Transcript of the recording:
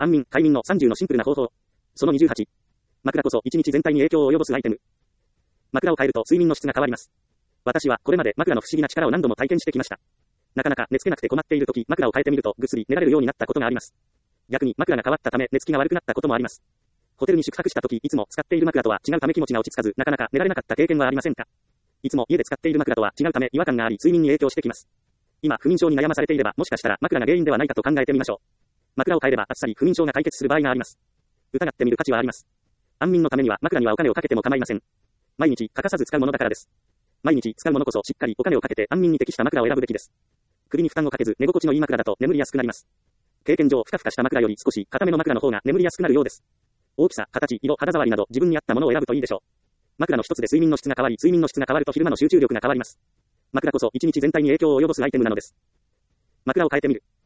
安眠、快眠の30のシンプルな方法。その28。枕こそ一日全体に影響を及ぼすアイテム。枕を変えると睡眠の質が変わります。私はこれまで枕の不思議な力を何度も体験してきました。なかなか寝つけなくて困っているとき、枕を変えてみるとぐっすり寝られるようになったことがあります。逆に枕が変わったため寝つきが悪くなったこともあります。ホテルに宿泊したときいつも使っている枕とは違うため気持ちが落ち着かずなかなか寝られなかった経験はありませんか？いつも家で使っている枕とは違うため違和感があり睡眠に影響してきます。今不眠症に悩まされていればもしかしたら枕が原因ではないかと考えてみましょう。枕を変えればあっさり不眠症が解決する場合があります。疑ってみる価値はあります。安眠のためには枕にはお金をかけても構いません。毎日欠かさず使うものだからです。毎日使うものこそしっかりお金をかけて安眠に適した枕を選ぶべきです。首に負担をかけず寝心地のいい枕だと眠りやすくなります。経験上ふかふかした枕より少し硬めの枕の方が眠りやすくなるようです。大きさ、形、色、肌触りなど自分に合ったものを選ぶといいでしょう。枕の一つで睡眠の質が変わり、睡眠の質が変わると昼間の集中力が変わります。枕こそ一日全体に影響を及ぼすアイテムなのです。枕を変えてみる。